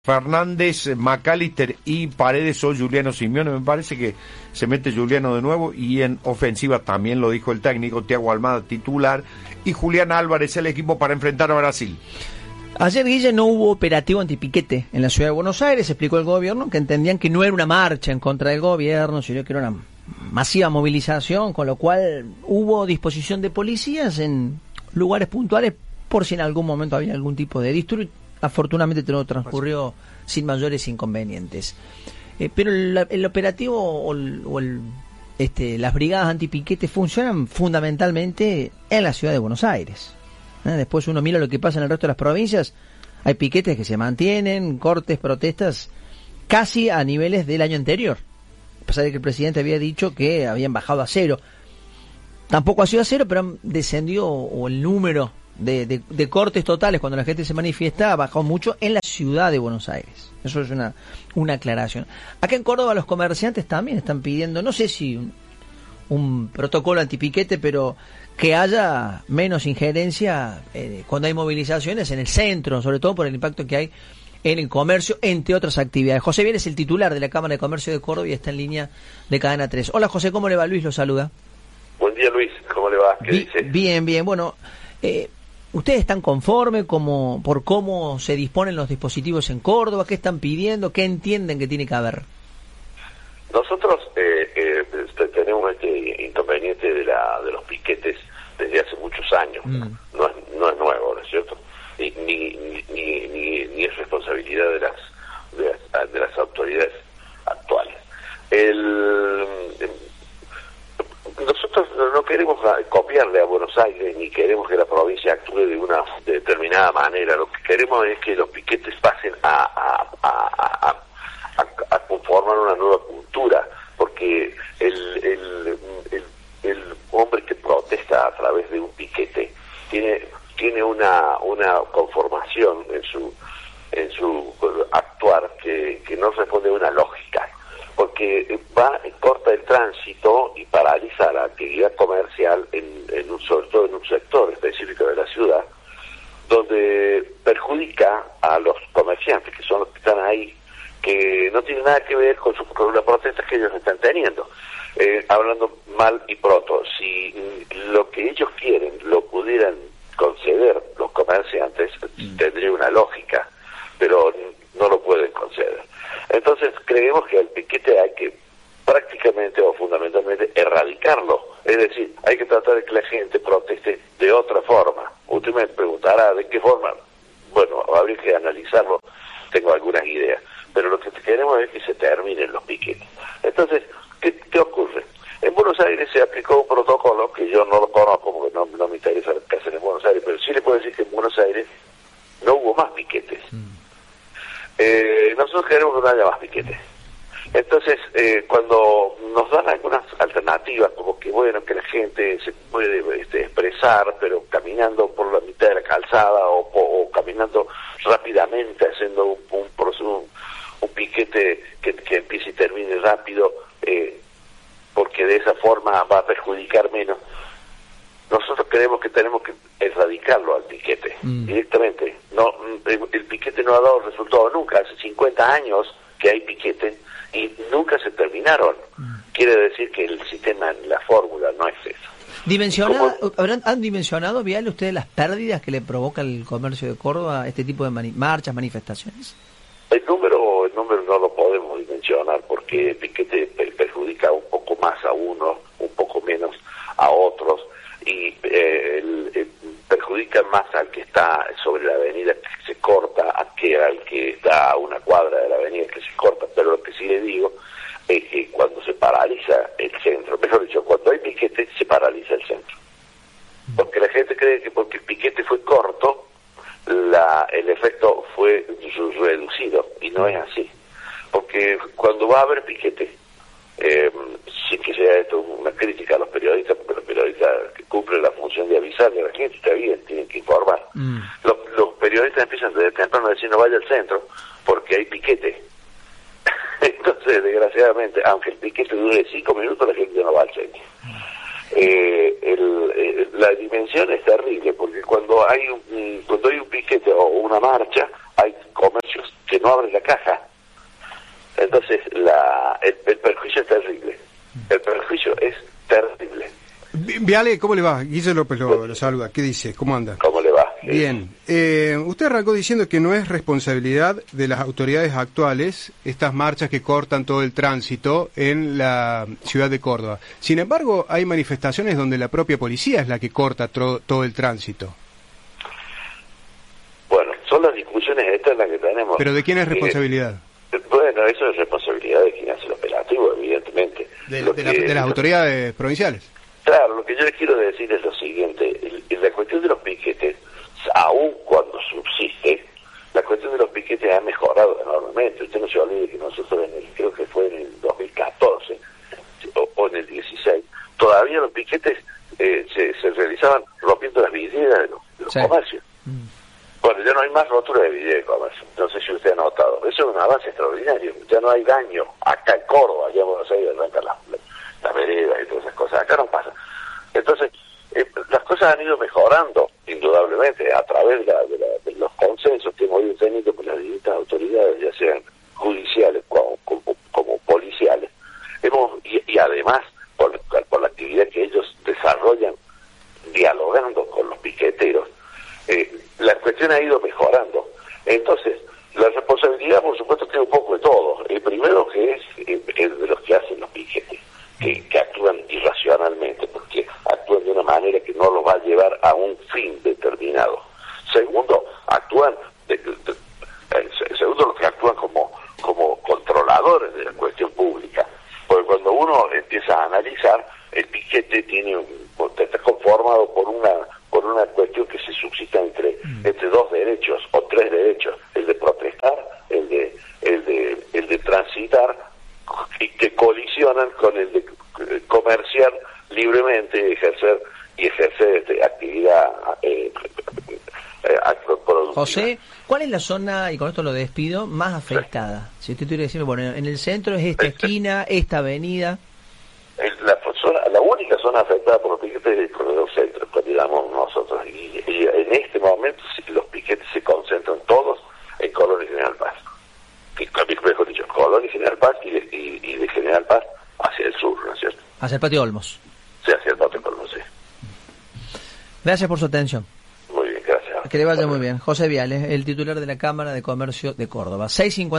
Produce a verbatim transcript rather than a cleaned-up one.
Fernández, McAllister y Paredes o Juliano Simeone. Me parece que se mete Juliano de nuevo, y en ofensiva también lo dijo el técnico, Thiago Almada titular y Julián Álvarez el equipo para enfrentar a Brasil. Ayer, Guille, no hubo operativo antipiquete en la ciudad de Buenos Aires. Explicó el gobierno que entendían que no era una marcha en contra del gobierno, sino que era una masiva movilización, con lo cual hubo disposición de policías en lugares puntuales por si en algún momento había algún tipo de disturbio. Afortunadamente todo transcurrió sin mayores inconvenientes. Eh, pero el, el operativo o, el, o el, este, las brigadas antipiquete funcionan fundamentalmente en la ciudad de Buenos Aires. ¿Eh? Después uno mira lo que pasa en el resto de las provincias. Hay piquetes que se mantienen, cortes, protestas, casi a niveles del año anterior. A pesar de que el presidente había dicho que habían bajado a cero. Tampoco ha sido a cero, pero descendió o el número De, de, de cortes totales cuando la gente se manifiesta ha bajado mucho en la ciudad de Buenos Aires. Eso es una, una aclaración. Acá en Córdoba los comerciantes también están pidiendo, no sé si un, un protocolo antipiquete, pero que haya menos injerencia eh, cuando hay movilizaciones en el centro, sobre todo por el impacto que hay en el comercio, entre otras actividades. José Bien es el titular de la Cámara de Comercio de Córdoba y está en línea de Cadena tres. Hola José, ¿cómo le va? Luis lo saluda. Buen día Luis, ¿cómo le va? ¿Qué Bi- dice? Bien, bien, bueno... Eh, ¿Ustedes están conformes como, por cómo se disponen los dispositivos en Córdoba? ¿Qué están pidiendo? ¿Qué entienden que tiene que haber? Nosotros eh, eh, tenemos este inconveniente de la de los piquetes desde hace muchos años. Mm. No es no es nuevo, ¿no es cierto? Ni ni ni ni, ni es responsabilidad de las de las, de las autoridades actuales. El Nosotros no queremos copiarle a Buenos Aires, ni queremos que la provincia actúe de una de determinada manera. Lo que queremos es que los piquetes pasen a, a, a, a, a, a conformar una nueva cultura, porque el, el, el, el hombre que protesta a través de un piquete tiene tiene una una conformación en su en su actuar que, que no responde a una lógica, porque va corta el tránsito y paraliza la actividad comercial en, en un, sobre todo en un sector específico de la ciudad, donde perjudica a los comerciantes, que son los que están ahí, que no tiene nada que ver con, su, con las protestas que ellos están teniendo. Eh, hablando mal y pronto, si lo que ellos quieren lo pudieran conceder los comerciantes, mm. tendría una lógica, pero no lo pueden conceder. Entonces creemos que el piquete hay que prácticamente o fundamentalmente erradicarlo, es decir, hay que tratar de que la gente proteste de otra forma. Usted me preguntará de qué forma. Bueno, habría que analizarlo, tengo algunas ideas, pero lo que queremos es que se terminen los piquetes. Entonces, ¿qué, qué ocurre? En Buenos Aires se aplicó un protocolo que yo no lo conozco porque no, no me interesa lo que hacen en Buenos Aires, pero sí le puedo decir que en Buenos Aires no hubo más piquetes. Mm. Eh, nosotros queremos que no haya más piquetes. Entonces, eh, cuando nos dan algunas alternativas, como que bueno, que la gente se puede este, expresar, pero caminando por la mitad de la calzada o, o, o caminando rápidamente, haciendo un, un, un, un piquete que, que empiece y termine rápido, eh, porque de esa forma va a perjudicar menos. Nosotros creemos que tenemos que erradicarlo al piquete, mm. directamente. No, el, el piquete no ha dado resultado nunca. Hace cincuenta años que hay piquete y nunca se terminaron. Mm. Quiere decir que el sistema, la fórmula, no es eso. ¿Dimensiona, ¿habrán, ¿Han dimensionado, Vial, ustedes las pérdidas que le provoca el comercio de Córdoba este tipo de mani- marchas, manifestaciones? El número, el número no lo podemos dimensionar porque el piquete perjudica un poco más a unos, un poco menos a otros. Y eh, el, el, perjudica más al que está sobre la avenida que se corta que al que está a una cuadra de la avenida que se corta, pero lo que sí le digo es que cuando se paraliza el centro, mejor dicho, cuando hay piquete se paraliza el centro, porque la gente cree que porque el piquete fue corto la el efecto fue reducido y no es así, porque cuando va a haber piquete, Eh, sin que sea esto una crítica a los periodistas, porque los periodistas que cumplen la función de avisarle a la gente, está bien, tienen que informar. Mm. Los, los periodistas empiezan desde temprano a decir no vaya al centro, porque hay piquete. Entonces, desgraciadamente, aunque el piquete dure cinco minutos, la gente no va al centro. Eh, el, eh, la dimensión es terrible, porque cuando hay un, cuando hay un piquete o una marcha, hay comercios que no abren la caja. Entonces, la, el, el perjuicio es terrible. El perjuicio es terrible. Viale, ¿cómo le va? Guille López lo, lo saluda. ¿Qué dice? ¿Cómo anda? ¿Cómo le va? Bien. Eh, usted arrancó diciendo que no es responsabilidad de las autoridades actuales estas marchas que cortan todo el tránsito en la ciudad de Córdoba. Sin embargo, hay manifestaciones donde la propia policía es la que corta tro, todo el tránsito. Bueno, son las discusiones estas las que tenemos. ¿Pero de quién es responsabilidad? Eh, bueno, eso es responsabilidad de quien hace el operativo, evidentemente. De, Lo de, que, la, de las autoridades provinciales. Claro, lo que yo les quiero decir es lo siguiente, el, la cuestión de los piquetes, aun cuando subsiste, la cuestión de los piquetes ha mejorado enormemente. Usted no se olvide que nosotros, en el, creo que fue en el dos mil catorce o, o en el dieciséis, todavía los piquetes eh, se, se realizaban rompiendo las vidrieras de los, de los sí. comercios. Mm. Bueno, ya no hay más rotura de vidriera de comercio, no sé si usted ha notado, eso es un avance extraordinario, ya no hay daño acá en Córdoba, allá en Buenos Aires arrancan las la veredas y todas esas cosas, acá no pasa. Entonces, eh, las cosas han ido mejorando, indudablemente, a través de, la, de, la, de los consensos que hemos ido teniendo con las distintas autoridades, ya sean judiciales como, como, como policiales. Hemos y, y además, por, por la actividad que ellos desarrollan dialogando con los piqueteros, eh, la cuestión ha ido mejorando. Entonces, la responsabilidad, por supuesto, tiene un poco de todo. El primero que es, eh, es de los que hacen los piquetes. Que, que actúan irracionalmente, porque actúan de una manera que no los va a llevar a un fin determinado. Segundo, actúan, de, de, de, segundo, los que actúan como, como controladores de la cuestión pública, porque cuando uno empieza a analizar, el piquete tiene un, está conformado por una por una cuestión que se suscita entre entre dos derechos o tres derechos, el de protestar, el de el de el de transitar, y que colisionan con el de comerciar libremente, ejercer y ejercer este, actividad eh, eh, productiva. José, ¿cuál es la zona, y con esto lo despido, más afectada? Sí. Si usted tuviera que decirme, bueno, en el centro es esta esquina, esta avenida. La, zona, la única zona afectada por los piquetes es el corredor centro, pues digamos nosotros, y, y en este momento los piquetes se concentran todos en Colón y General Paz. Mejor dicho, Colón y General Paz y de, y, y de General Paz hacia el sur, ¿no es cierto? Hacia el Patio Olmos. Sí, hacia el Patio Olmos, sí. Gracias por su atención. Muy bien, gracias. Que le vaya muy bien. José Viale, el titular de la Cámara de Comercio de Córdoba. seis cincuenta